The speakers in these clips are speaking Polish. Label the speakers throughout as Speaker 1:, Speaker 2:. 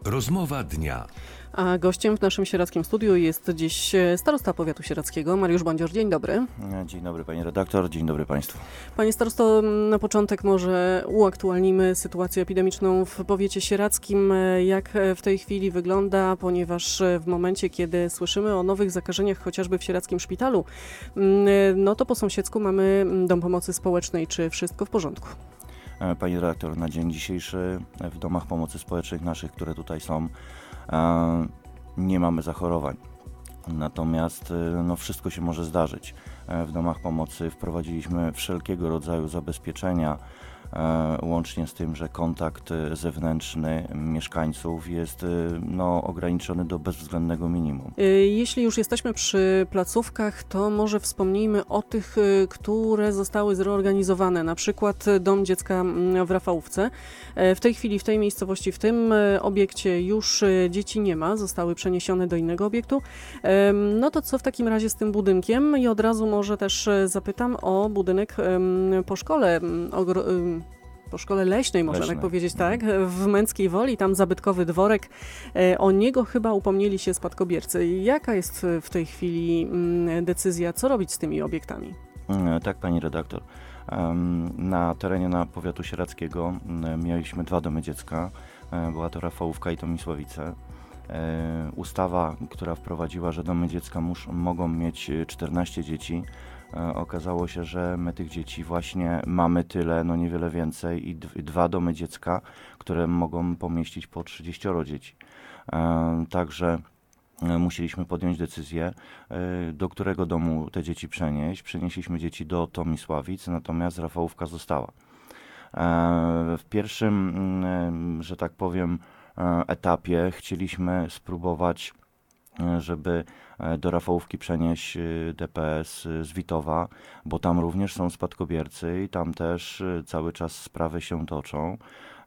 Speaker 1: Rozmowa dnia.
Speaker 2: A gościem w naszym sieradzkim studiu jest dziś starosta powiatu sieradzkiego, Mariusz Bądzior. Dzień dobry.
Speaker 3: Dzień dobry pani redaktor, dzień dobry państwu.
Speaker 2: Panie starosto, na początek może uaktualnimy sytuację epidemiczną w powiecie sieradzkim. Jak w tej chwili wygląda, ponieważ w momencie, kiedy słyszymy o nowych zakażeniach, chociażby w sieradzkim szpitalu, no to po sąsiedzku mamy Dom Pomocy Społecznej. Czy wszystko w porządku?
Speaker 3: Pani redaktor, na dzień dzisiejszy w domach pomocy społecznych naszych, które tutaj są, nie mamy zachorowań. Natomiast wszystko się może zdarzyć. W domach pomocy wprowadziliśmy wszelkiego rodzaju zabezpieczenia, łącznie z tym, że kontakt zewnętrzny mieszkańców jest ograniczony do bezwzględnego minimum.
Speaker 2: Jeśli już jesteśmy przy placówkach, to może wspomnijmy o tych, które zostały zreorganizowane. Na przykład Dom Dziecka w Rafałówce. W tej chwili, w tej miejscowości, w tym obiekcie już dzieci nie ma, zostały przeniesione do innego obiektu. No to co w takim razie z tym budynkiem? I od razu może też zapytam o budynek po szkole, po szkole leśnej, można tak powiedzieć, tak, w Męckiej Woli, tam zabytkowy dworek. O niego chyba upomnieli się spadkobiercy. Jaka jest w tej chwili decyzja, co robić z tymi obiektami?
Speaker 3: Tak, pani redaktor. Na terenie powiatu sieradzkiego mieliśmy 2 domy dziecka. Była to Rafałówka i Tomisławice. Ustawa, która wprowadziła, że domy dziecka mogą mieć 14 dzieci, okazało się, że my tych dzieci właśnie mamy tyle, niewiele więcej i 2 domy dziecka, które mogą pomieścić po 30 dzieci. Także musieliśmy podjąć decyzję, do którego domu te dzieci przenieść. Przenieśliśmy dzieci do Tomisławic, natomiast Rafałówka została. W pierwszym, że tak powiem, etapie chcieliśmy spróbować, żeby do Rafałówki przenieść DPS z Witowa, bo tam również są spadkobiercy i tam też cały czas sprawy się toczą,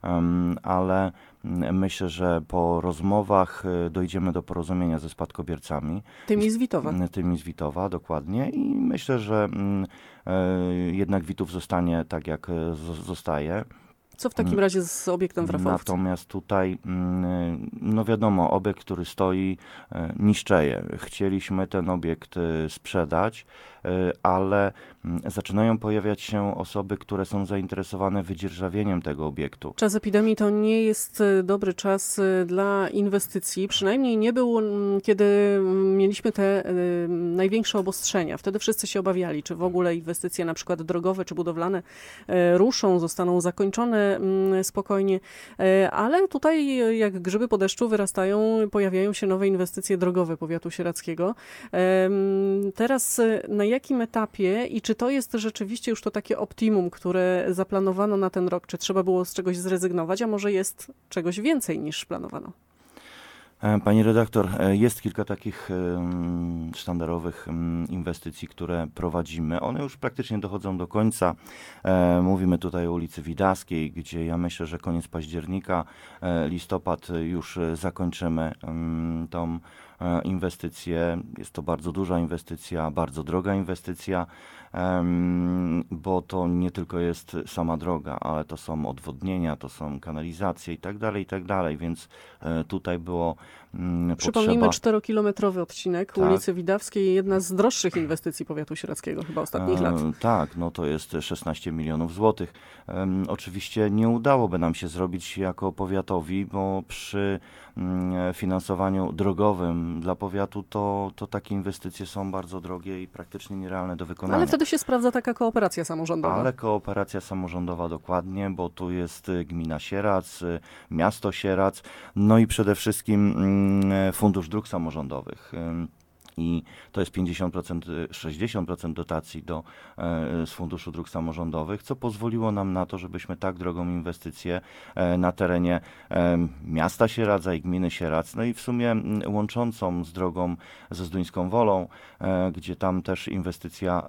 Speaker 3: ale myślę, że po rozmowach dojdziemy do porozumienia ze spadkobiercami.
Speaker 2: Tymi z Witowa.
Speaker 3: Tymi z Witowa, dokładnie, i myślę, że jednak Witów zostanie tak, jak zostaje.
Speaker 2: Co w takim razie z obiektem w Rafałówce?
Speaker 3: Natomiast tutaj, wiadomo, obiekt, który stoi, niszczeje. Chcieliśmy ten obiekt sprzedać, ale zaczynają pojawiać się osoby, które są zainteresowane wydzierżawieniem tego obiektu.
Speaker 2: Czas epidemii to nie jest dobry czas dla inwestycji. Przynajmniej nie był, kiedy mieliśmy te największe obostrzenia. Wtedy wszyscy się obawiali, czy w ogóle inwestycje na przykład drogowe czy budowlane ruszą, zostaną zakończone spokojnie. Ale tutaj jak grzyby po deszczu pojawiają się nowe inwestycje drogowe powiatu sieradzkiego. Teraz na jakim etapie i czy to jest rzeczywiście już to takie optimum, które zaplanowano na ten rok? Czy trzeba było z czegoś zrezygnować, a może jest czegoś więcej niż planowano?
Speaker 3: Pani redaktor, jest kilka takich sztandarowych inwestycji, które prowadzimy. One już praktycznie dochodzą do końca. Mówimy tutaj o ulicy Widawskiej, gdzie ja myślę, że koniec października, listopad już zakończymy tą inwestycję. Jest to bardzo duża inwestycja, bardzo droga inwestycja, bo to nie tylko jest sama droga, ale to są odwodnienia, to są kanalizacje i tak dalej, więc tutaj było
Speaker 2: Przypomnijmy, 4-kilometrowy odcinek ulicy Widawskiej, jedna z droższych inwestycji powiatu sieradzkiego chyba ostatnich lat.
Speaker 3: Tak, to jest 16 milionów złotych. Oczywiście nie udałoby nam się zrobić jako powiatowi, bo przy finansowaniu drogowym dla powiatu to takie inwestycje są bardzo drogie i praktycznie nierealne do wykonania.
Speaker 2: Ale wtedy się sprawdza taka kooperacja samorządowa.
Speaker 3: Ale kooperacja samorządowa, dokładnie, bo tu jest gmina Sieradz, miasto Sieradz, i przede wszystkim Fundusz Dróg Samorządowych. I to jest 50%, 60% dotacji z Funduszu Dróg Samorządowych, co pozwoliło nam na to, żebyśmy tak drogą inwestycję na terenie miasta Sieradza i gminy Sieradz, i w sumie łączącą z drogą ze Zduńską Wolą, gdzie tam też inwestycja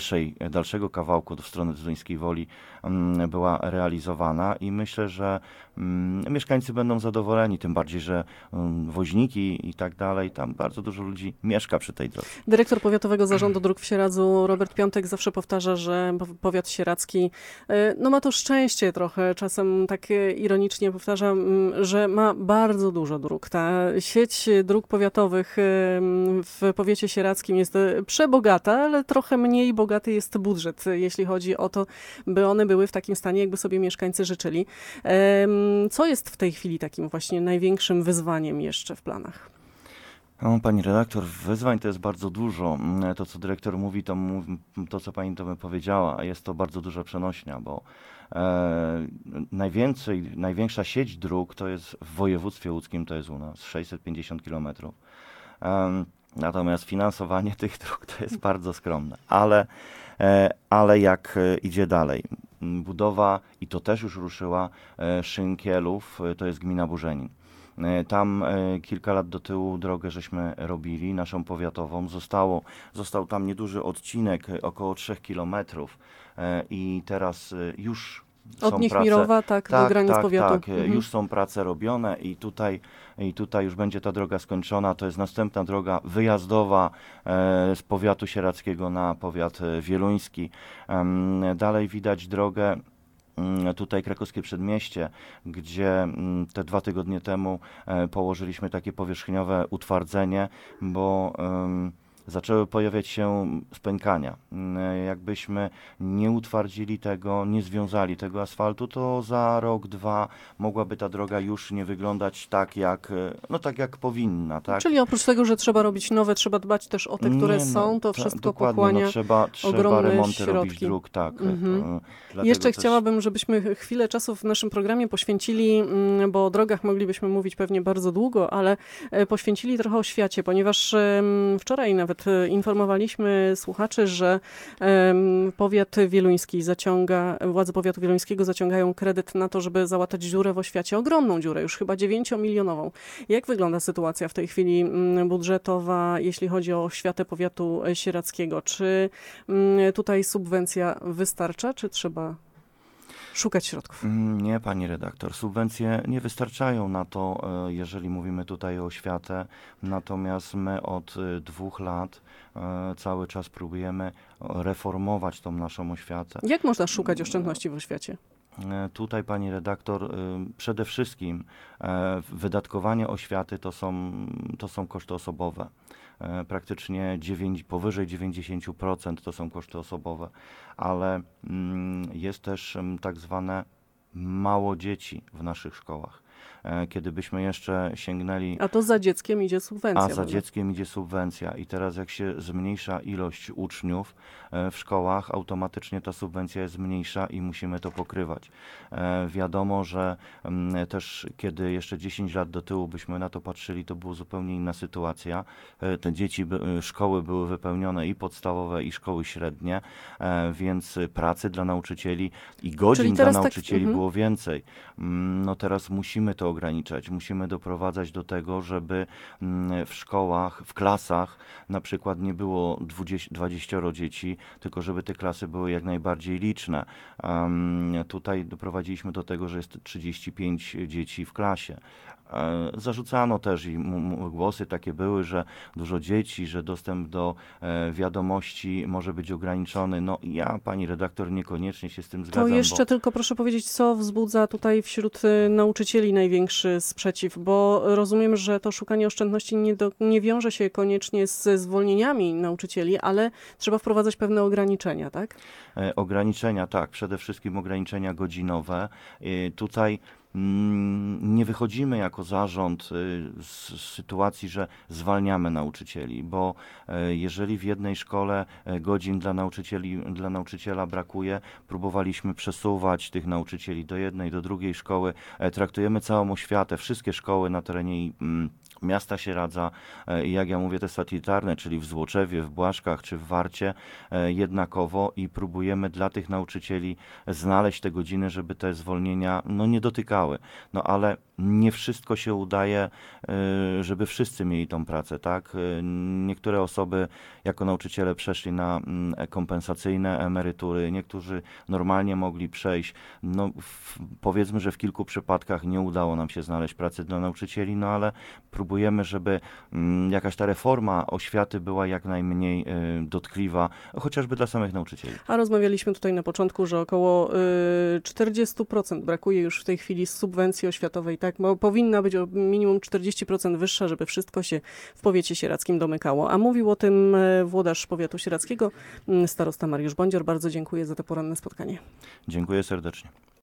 Speaker 3: dalszego kawałku w stronę Zduńskiej Woli była realizowana i myślę, że mieszkańcy będą zadowoleni, tym bardziej, że woźniki i tak dalej, tam bardzo dużo ludzi mieszka przy tej drodze.
Speaker 2: Dyrektor Powiatowego Zarządu Dróg w Sieradzu, Robert Piątek, zawsze powtarza, że powiat sieradzki no ma to szczęście trochę, czasem tak ironicznie powtarza, że ma bardzo dużo dróg. Ta sieć dróg powiatowych w powiecie sieradzkim jest przebogata, ale trochę mniej bogaty jest budżet, jeśli chodzi o to, by one były w takim stanie, jakby sobie mieszkańcy życzyli. Co jest w tej chwili takim właśnie największym wyzwaniem jeszcze w planach?
Speaker 3: No, pani redaktor, wyzwań to jest bardzo dużo. To, co dyrektor mówi, to co pani to by powiedziała, jest to bardzo duża przenośnia, bo największa sieć dróg to jest w województwie łódzkim, to jest u nas 650 km. Natomiast finansowanie tych dróg to jest bardzo skromne. Ale jak idzie dalej? Budowa, i to też już ruszyła, Szynkielów, to jest gmina Burzenin. Tam kilka lat do tyłu drogę żeśmy robili, naszą powiatową. Został tam nieduży odcinek, około 3 kilometrów i teraz już
Speaker 2: od
Speaker 3: są
Speaker 2: Niechmirowa, tak, do granic powiatu.
Speaker 3: Tak, już są prace robione i tutaj już będzie ta droga skończona. To jest następna droga wyjazdowa z powiatu sieradzkiego na powiat wieluński. Dalej widać drogę tutaj Krakowskie Przedmieście, gdzie te 2 tygodnie temu położyliśmy takie powierzchniowe utwardzenie, bo zaczęły pojawiać się spękania. Jakbyśmy nie utwardzili tego, nie związali tego asfaltu, to za rok, 2 mogłaby ta droga już nie wyglądać tak jak powinna. Tak?
Speaker 2: Czyli oprócz tego, że trzeba robić nowe, trzeba dbać też o te, które są, to wszystko pochłania
Speaker 3: trzeba
Speaker 2: ogromne
Speaker 3: remonty
Speaker 2: środki.
Speaker 3: robić dróg, tak.
Speaker 2: Jeszcze chciałabym, żebyśmy chwilę czasu w naszym programie poświęcili, bo o drogach moglibyśmy mówić pewnie bardzo długo, ale poświęcili trochę oświacie, ponieważ wczoraj nawet informowaliśmy słuchaczy, że powiat wieluński władze powiatu wieluńskiego zaciągają kredyt na to, żeby załatać dziurę w oświacie, ogromną dziurę, już chyba 9-milionową. Jak wygląda sytuacja w tej chwili budżetowa, jeśli chodzi o oświatę powiatu sieradzkiego? Czy tutaj subwencja wystarcza, czy trzeba szukać środków?
Speaker 3: Nie, pani redaktor. Subwencje nie wystarczają na to, jeżeli mówimy tutaj o oświatę. Natomiast my od 2 lat cały czas próbujemy reformować tą naszą oświatę.
Speaker 2: Jak można szukać oszczędności w oświacie?
Speaker 3: Tutaj, pani redaktor, przede wszystkim wydatkowanie oświaty to są koszty osobowe. Praktycznie powyżej 90% to są koszty osobowe, ale jest też tak zwane mało dzieci w naszych szkołach. Kiedy byśmy jeszcze sięgnęli...
Speaker 2: A to za dzieckiem idzie subwencja.
Speaker 3: A za dzieckiem idzie subwencja i teraz jak się zmniejsza ilość uczniów w szkołach, automatycznie ta subwencja jest mniejsza i musimy to pokrywać. Wiadomo, że też kiedy jeszcze 10 lat do tyłu byśmy na to patrzyli, to była zupełnie inna sytuacja. Te szkoły były wypełnione i podstawowe, i szkoły średnie, więc pracy dla nauczycieli i godzin dla nauczycieli było więcej. No teraz musimy to ograniczać. Musimy doprowadzać do tego, żeby w szkołach, w klasach na przykład nie było 20 dzieci, tylko żeby te klasy były jak najbardziej liczne. Tutaj doprowadziliśmy do tego, że jest 35 dzieci w klasie. Zarzucano też i głosy takie były, że dużo dzieci, że dostęp do wiadomości może być ograniczony. No ja, pani redaktor, niekoniecznie się z tym zgadzam.
Speaker 2: To jeszcze tylko proszę powiedzieć, co wzbudza tutaj wśród nauczycieli największy sprzeciw, bo rozumiem, że to szukanie oszczędności nie wiąże się koniecznie ze zwolnieniami nauczycieli, ale trzeba wprowadzać pewne ograniczenia, tak?
Speaker 3: Ograniczenia, tak. Przede wszystkim ograniczenia godzinowe. Tutaj nie wychodzimy jako zarząd z sytuacji, że zwalniamy nauczycieli, bo jeżeli w jednej szkole godzin dla nauczyciela brakuje, próbowaliśmy przesuwać tych nauczycieli do jednej, do drugiej szkoły. Traktujemy całą oświatę, wszystkie szkoły na terenie miasta Sieradza i jak ja mówię te statutarne, czyli w Złoczewie, w Błaszkach czy w Warcie jednakowo i próbujemy dla tych nauczycieli znaleźć te godziny, żeby te zwolnienia nie dotykały. No ale nie wszystko się udaje, żeby wszyscy mieli tą pracę, tak? Niektóre osoby jako nauczyciele przeszli na kompensacyjne emerytury, niektórzy normalnie mogli przejść. Powiedzmy, że w kilku przypadkach nie udało nam się znaleźć pracy dla nauczycieli, no ale próbujemy, żeby jakaś ta reforma oświaty była jak najmniej dotkliwa, chociażby dla samych nauczycieli.
Speaker 2: A rozmawialiśmy tutaj na początku, że około 40% brakuje już w tej chwili z subwencji oświatowej, tak? Bo powinna być o minimum 40% wyższa, żeby wszystko się w powiecie sieradzkim domykało. A mówił o tym włodarz powiatu sieradzkiego, starosta Mariusz Bądzior. Bardzo dziękuję za to poranne spotkanie.
Speaker 3: Dziękuję serdecznie.